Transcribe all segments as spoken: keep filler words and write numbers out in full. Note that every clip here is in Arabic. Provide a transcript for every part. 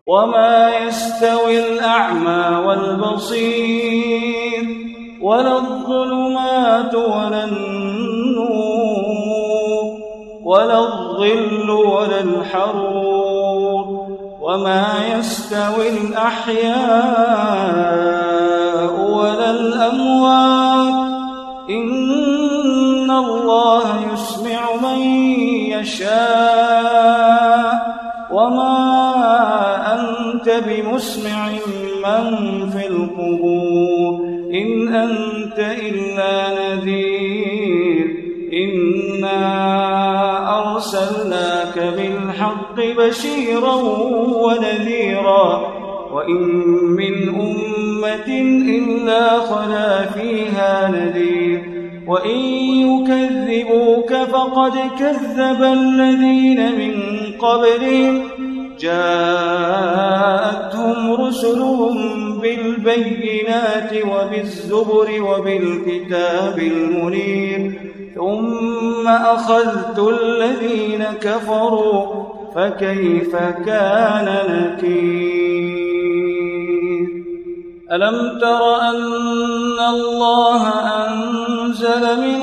وما يستوي الأعمى والبصير ولا الظلمات ولا النور ولا الظل ولا الحرور وما يستوي الأحياء ولا الأموات إن الله يسمع من يشاء وما أنت بمسمع من في القبور إن أنت إلا نذير إنا أرسلناك بالحق بشيرا ونذيرا وإن من أمة إلا خلا فيها نذير وإن يكذبوك فقد كذب الذين من قبلهم جاءتهم رسلهم بالبينات وبالزبر وبالكتاب المنير ثم أخذت الذين كفروا فكيف كان نكير ألم تر أن الله أنزل من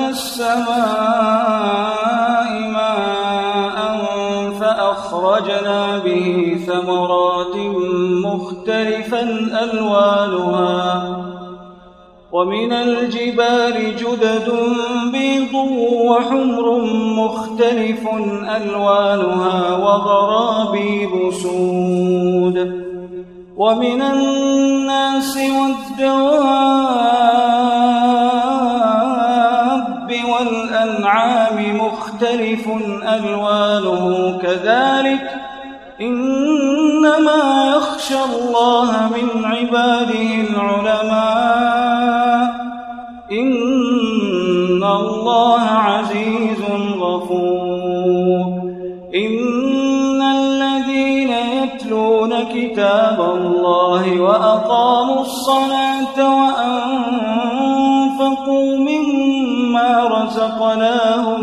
السماء ماء فأخرجنا به ثمرات مختلفا ألوانها ومن الجبال جدد بيض وحمر مختلف ألوانها وغرابيب سود ومن الناس والدواب والأنعام مختلف ألوانه كذلك إنما يخشى الله من عباده العلماء إن الله عزيز غفور إن الذين يتلون كتاب الله وأقاموا الصلاة وأنفقوا مما رزقناهم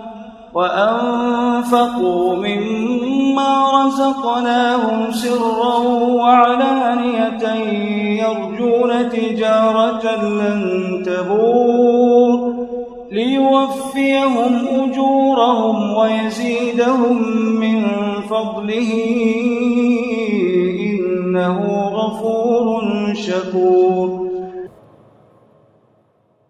وأنفقوا مما رزقناهم سرا وعلانية يرجون تجارة لن تبور ليوفيهم أجورهم ويزيدهم من فضله إنه غفور شكور